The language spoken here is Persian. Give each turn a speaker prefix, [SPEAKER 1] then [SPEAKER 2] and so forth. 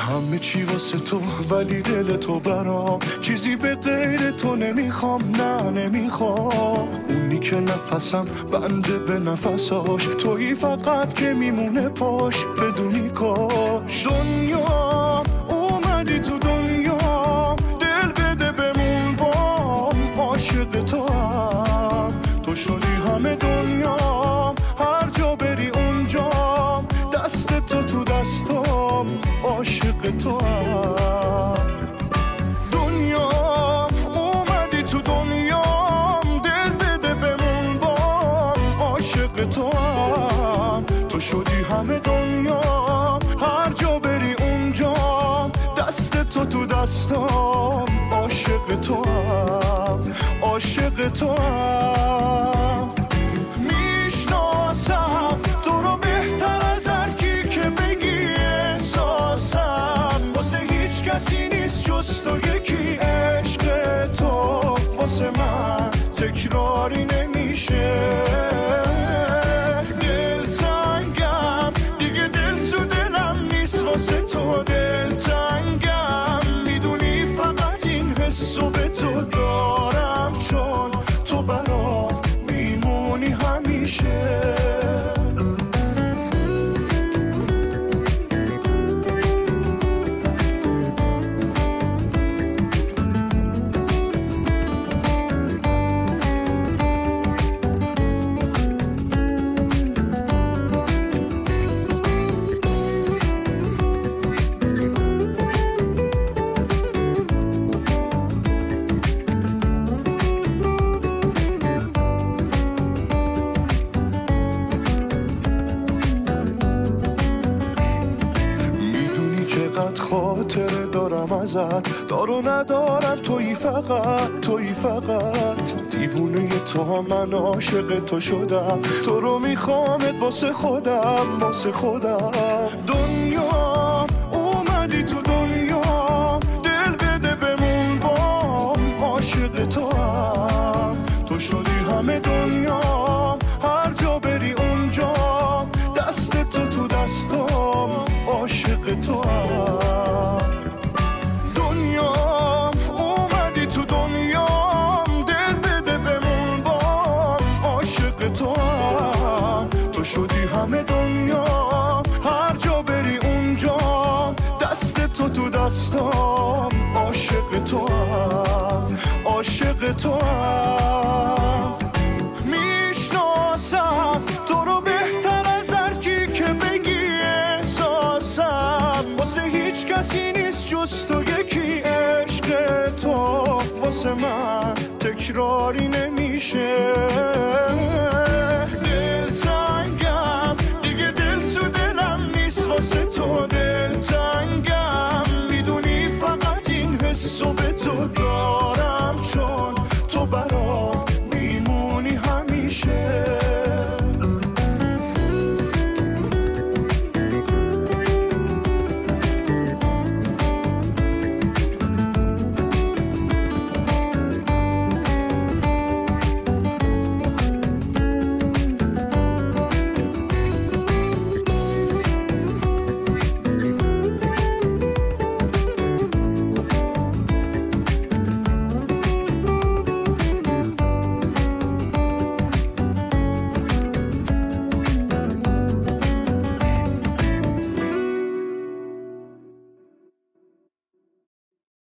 [SPEAKER 1] همه چی واسه تو ولی دل تو برام چیزی به غیر تو نمیخوام، نه نمیخوام. اونی که نفسم بنده به نفساش، تویی فقط که میمونه پاش بدونی کاش. دنیا اومدی تو دنیا، دل بده بمون بام، عاشق تو هم تو شدی همه دنیا، هر جا بری اونجام، دست تو دستام، عاشق تو هم. دنیا اومدی تو دنیام، دل بده بمون بام، عاشق تو هم تو شدی همه دنیا، هر جا بری اونجام، دست تو دستام، عاشق تو هم، عاشق تو هم. میشناسم تو رو بهتر از هر کی که بگی احساسم، واسه هیچ کسی نیست جز تو یکی. عشق تو واسه من تکراری نمیشه، دلتنگم دیگه، دل تو دلم نیست واسه تو. دلتنگم میدونی فقط این حسو به تو دارم، چون تو برام میمونی همیشه. خاطره دارم ازت، دار و ندارم، تویی فقط، تویی فقط. دیوونه تو هم من عاشق تو شدم، تو رو میخوامت واسه خودم، واسه خودم. دنیا اومدی تو دنیا، دل بده بمون بام، عاشق تو هم تو شدی همه دنیا، هر جا بری اونجا، دست تو دستام، عاشق تو هم. دنیا اومدی تو دنیا، دل بده بمون بام، عاشق تو هم تو شدی همه دنیا، هر جا بری اونجا، دست تو دستام، عاشق تو هم، عاشق تو هم. میشناسم تو رو بهتر از هر کی که بگی احساسم، واسه هیچ کسی نیست جز تو یکی. عشق تو واسه من تکراری نمیشه،